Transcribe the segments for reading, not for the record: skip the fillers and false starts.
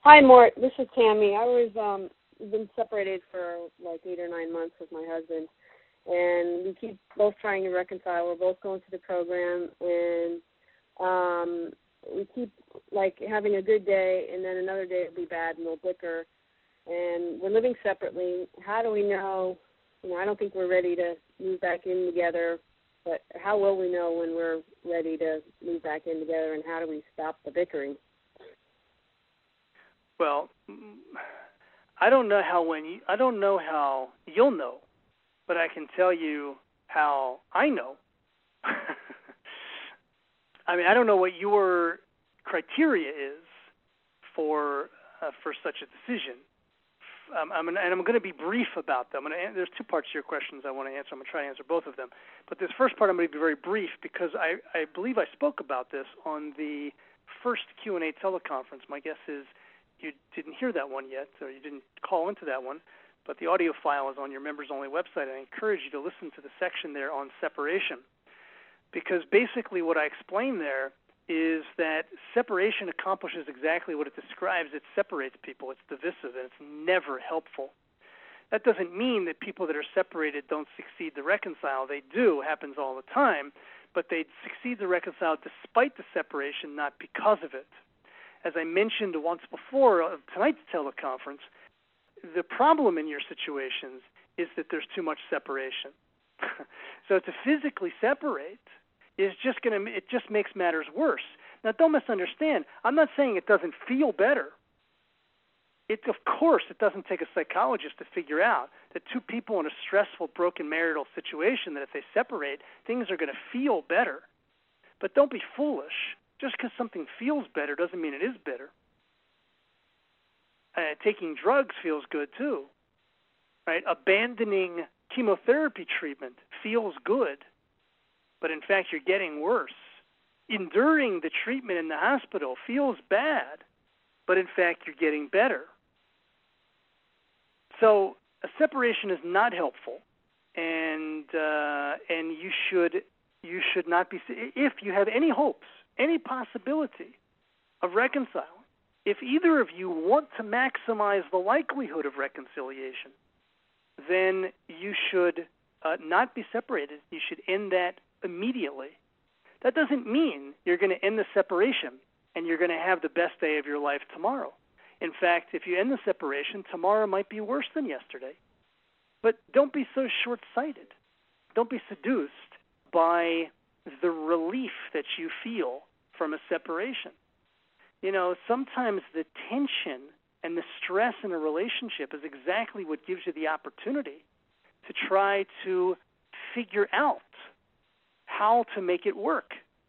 Hi, Mort. This is Tammy. I was been separated for like 8 or 9 months with my husband, and we keep both trying to reconcile. We're both going to the program, and we keep like having a good day, and then another day it'll be bad, and we'll bicker. And we're living separately. How do we know? I don't think we're ready to move back in together. But how will we know when we're ready to move back in together, and how do we stop the bickering? Well, I don't know how you'll know, but I can tell you how I know. I mean, I don't know what your criteria is for such a decision. I'm going to be brief about them. There's two parts to your questions I want to answer. I'm going to try to answer both of them. But this first part I'm going to be very brief because I believe I spoke about this on the first Q&A teleconference. My guess is you didn't hear that one yet, or you didn't call into that one, but the audio file is on your members-only website. I encourage you to listen to the section there on separation, because basically what I explained there is that separation accomplishes exactly what it describes. It separates people. It's divisive, and it's never helpful. That doesn't mean that people that are separated don't succeed to reconcile. They do. It happens all the time, but they succeed to reconcile despite the separation, not because of it. As I mentioned once before of tonight's teleconference, the problem in your situations is that there's too much separation. So to physically separate it just makes matters worse. Now, don't misunderstand. I'm not saying it doesn't feel better. Of course, it doesn't take a psychologist to figure out that two people in a stressful, broken marital situation, that if they separate, things are going to feel better. But don't be foolish. Just because something feels better doesn't mean it is better. Taking drugs feels good too, right? Abandoning chemotherapy treatment feels good, but in fact you're getting worse. Enduring the treatment in the hospital feels bad, but in fact you're getting better. So a separation is not helpful, and you should not be. If you have any hopes, any possibility of reconciling, if either of you want to maximize the likelihood of reconciliation, then you should not be separated. You should end that immediately. That doesn't mean you're going to end the separation and you're going to have the best day of your life tomorrow. In fact, if you end the separation, tomorrow might be worse than yesterday. But don't be so short-sighted. Don't be seduced by the relief that you feel from a separation. Sometimes the tension and the stress in a relationship is exactly what gives you the opportunity to try to figure out how to make it work.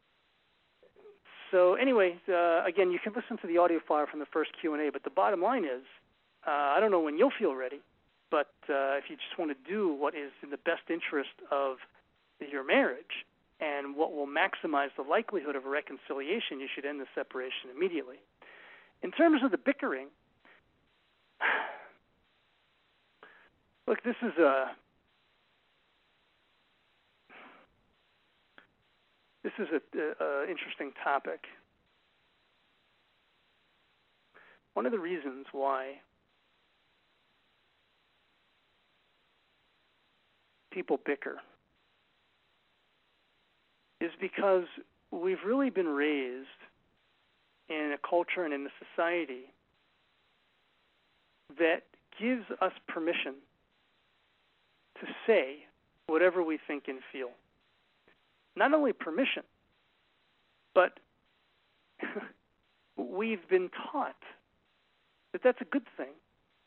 So anyway, again, you can listen to the audio file from the first Q&A, but the bottom line is, I don't know when you'll feel ready, but if you just want to do what is in the best interest of your marriage and what will maximize the likelihood of a reconciliation, you should end the separation immediately. In terms of the bickering, look, this is an interesting topic. One of the reasons why people bicker is because we've really been raised in a culture and in a society that gives us permission to say whatever we think and feel. Not only permission, but we've been taught that that's a good thing,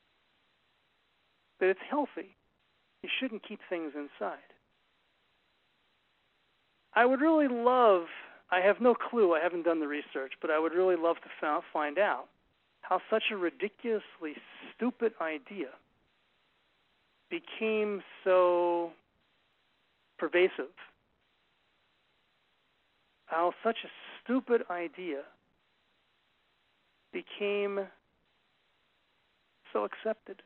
that it's healthy. You shouldn't keep things inside. I would really love, I have no clue, I haven't done the research, but I would really love to find out how such a ridiculously stupid idea became so pervasive. How such a stupid idea became so accepted.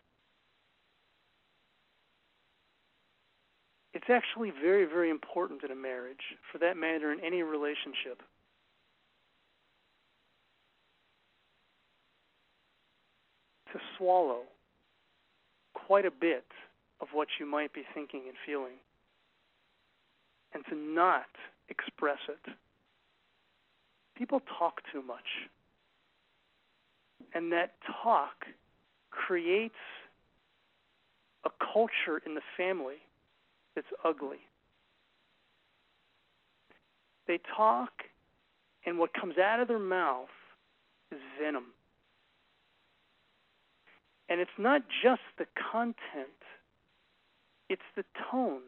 It's actually very, very important in a marriage, for that matter in any relationship, swallow quite a bit of what you might be thinking and feeling, and to not express it. People talk too much, and that talk creates a culture in the family that's ugly. They talk, and what comes out of their mouth is venom. And it's not just the content, it's the tone.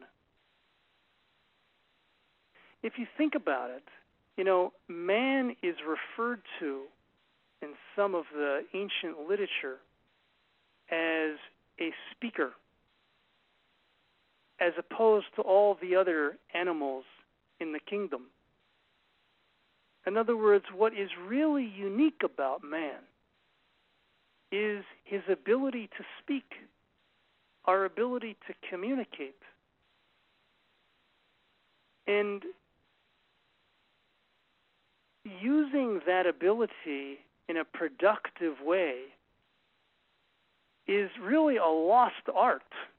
If you think about it, man is referred to in some of the ancient literature as a speaker, as opposed to all the other animals in the kingdom. In other words, what is really unique about man is his ability to speak, our ability to communicate. And using that ability in a productive way is really a lost art.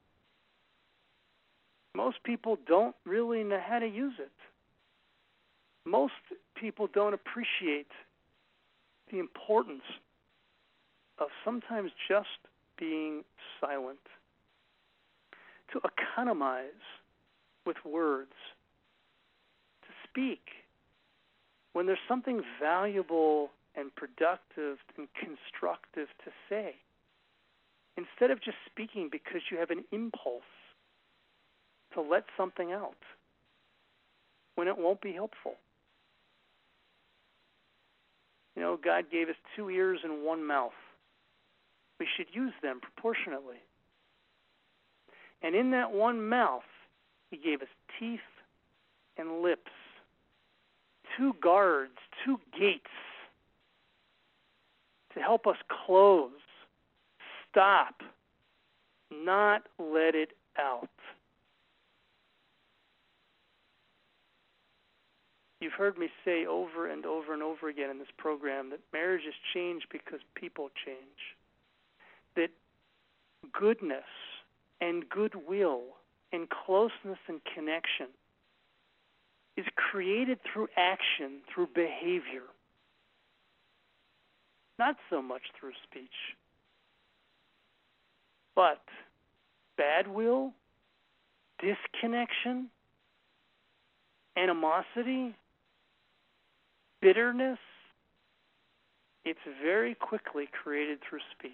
Most people don't really know how to use it. Most people don't appreciate the importance of sometimes just being silent, to economize with words, to speak when there's something valuable and productive and constructive to say, instead of just speaking because you have an impulse to let something out when it won't be helpful. God gave us 2 ears and 1 mouth. We should use them proportionately. And in that one mouth, he gave us teeth and lips, 2 guards, 2 gates to help us close, stop, not let it out. You've heard me say over and over and over again in this program that marriages change because people change. That goodness and goodwill and closeness and connection is created through action, through behavior, not so much through speech. But bad will, disconnection, animosity, bitterness, it's very quickly created through speech.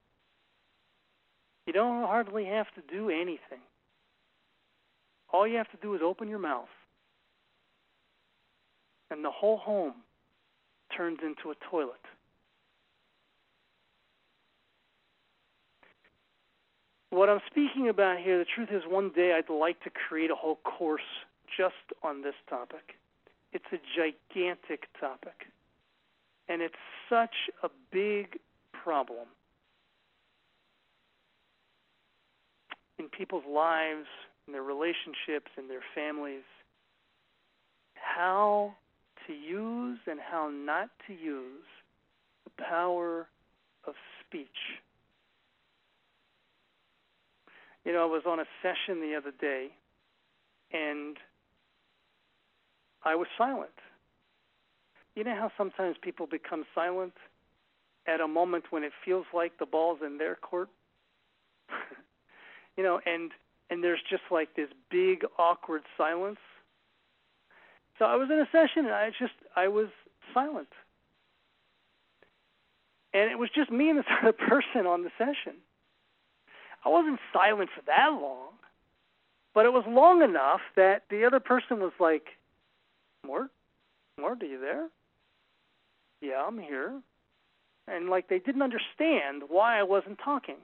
You don't hardly have to do anything. All you have to do is open your mouth, and the whole home turns into a toilet. What I'm speaking about here, the truth is one day I'd like to create a whole course just on this topic. It's a gigantic topic, and it's such a big problem in people's lives, in their relationships, in their families. How to use and how not to use the power of speech. I was on a session the other day, and I was silent. You know how sometimes people become silent at a moment when it feels like the ball's in their court? And there's just like this big awkward silence. So I was in a session, and I was silent. And it was just me and this other person on the session. I wasn't silent for that long, but it was long enough that the other person was like, Mort, are you there? Yeah, I'm here. And like they didn't understand why I wasn't talking.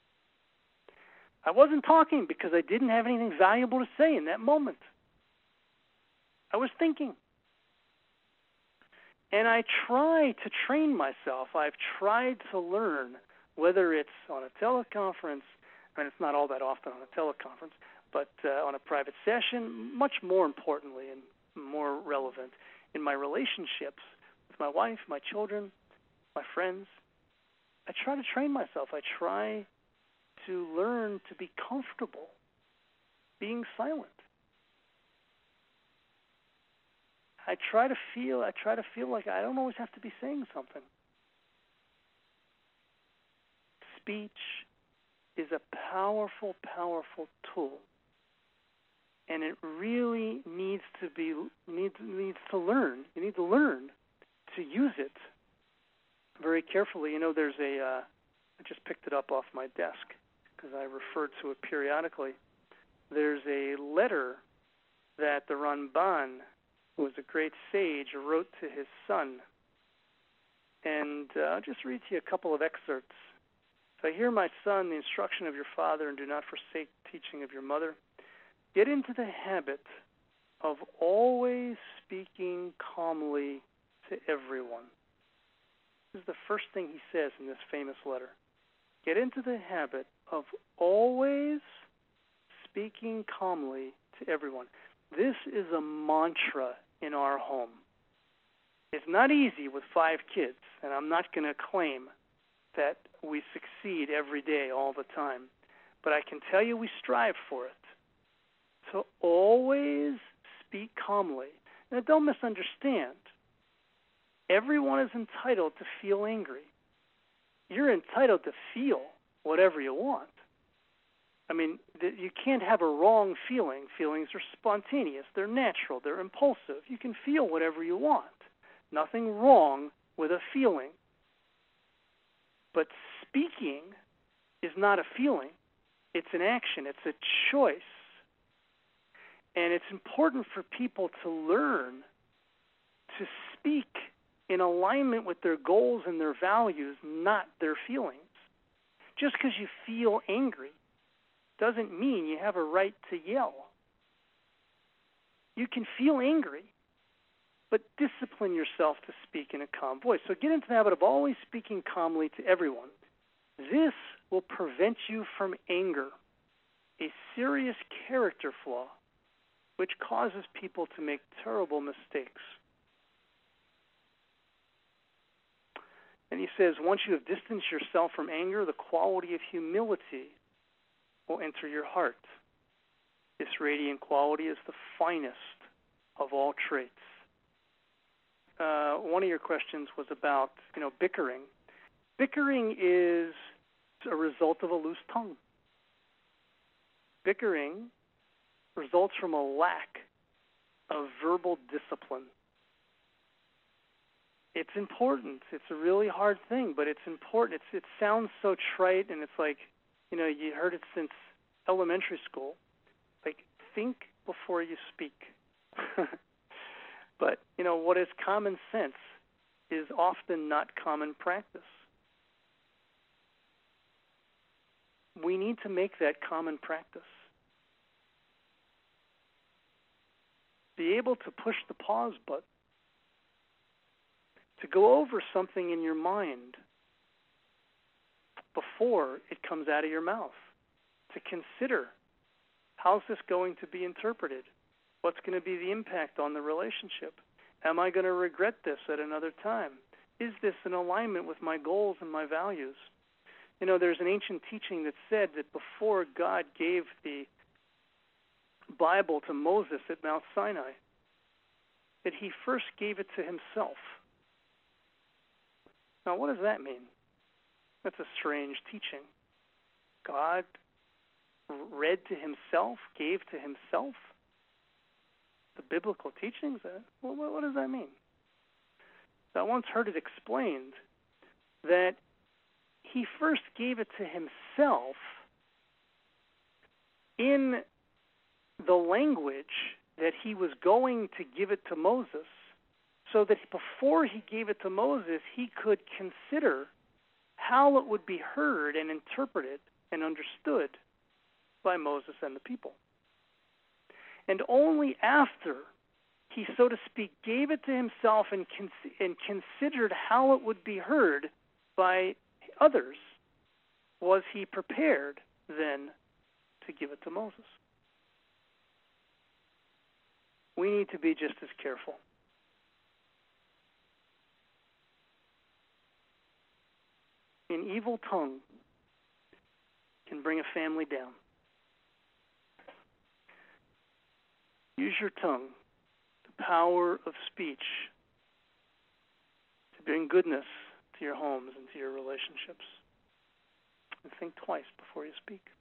I wasn't talking because I didn't have anything valuable to say in that moment. I was thinking. And I try to train myself. I've tried to learn, whether it's on a teleconference, and it's not all that often on a teleconference, but on a private session, much more importantly and more relevant in my relationships with my wife, my children, my friends, I try to train myself. I try to learn to be comfortable being silent. I try to feel like I don't always have to be saying something. Speech is a powerful, powerful tool, and it really needs to learn. You need to learn to use it very carefully. There's I just picked it up off my desk because I referred to it periodically. There's a letter that the Ramban, who was a great sage, wrote to his son. And I'll just read to you a couple of excerpts. "If I hear, my son, the instruction of your father, and do not forsake the teaching of your mother, get into the habit of always speaking calmly to everyone." This is the first thing he says in this famous letter. Get into the habit of always speaking calmly to everyone. This is a mantra in our home. It's not easy with 5 kids, and I'm not going to claim that we succeed every day all the time, but I can tell you we strive for it. To always speak calmly. Now, don't misunderstand. Everyone is entitled to feel angry. You're entitled to feel whatever you want. I mean, you can't have a wrong feeling. Feelings are spontaneous. They're natural. They're impulsive. You can feel whatever you want. Nothing wrong with a feeling. But speaking is not a feeling. It's an action. It's a choice. And it's important for people to learn to speak in alignment with their goals and their values, not their feelings. Just because you feel angry doesn't mean you have a right to yell. You can feel angry, but discipline yourself to speak in a calm voice. So get into the habit of always speaking calmly to everyone. This will prevent you from anger, a serious character flaw which causes people to make terrible mistakes. And he says, once you have distanced yourself from anger, the quality of humility will enter your heart. This radiant quality is the finest of all traits. One of your questions was about, bickering. Bickering is a result of a loose tongue. Bickering results from a lack of verbal discipline. It's important. It's a really hard thing, but it's important. It sounds so trite, and it's like, you heard it since elementary school. Like, think before you speak. But, what is common sense is often not common practice. We need to make that common practice. Be able to push the pause button. To go over something in your mind before it comes out of your mouth. To consider, how's this going to be interpreted? What's going to be the impact on the relationship? Am I going to regret this at another time? Is this in alignment with my goals and my values? There's an ancient teaching that said that before God gave the Bible to Moses at Mount Sinai, that he first gave it to himself. Now, what does that mean? That's a strange teaching. God read to himself, gave to himself the biblical teachings? What does that mean? So I once heard it explained that he first gave it to himself in the language that he was going to give it to Moses, so that before he gave it to Moses, he could consider how it would be heard and interpreted and understood by Moses and the people. And only after he, so to speak, gave it to himself and considered how it would be heard by others, was he prepared then to give it to Moses. We need to be just as careful. An evil tongue can bring a family down. Use your tongue, the power of speech, to bring goodness to your homes and to your relationships. And think twice before you speak.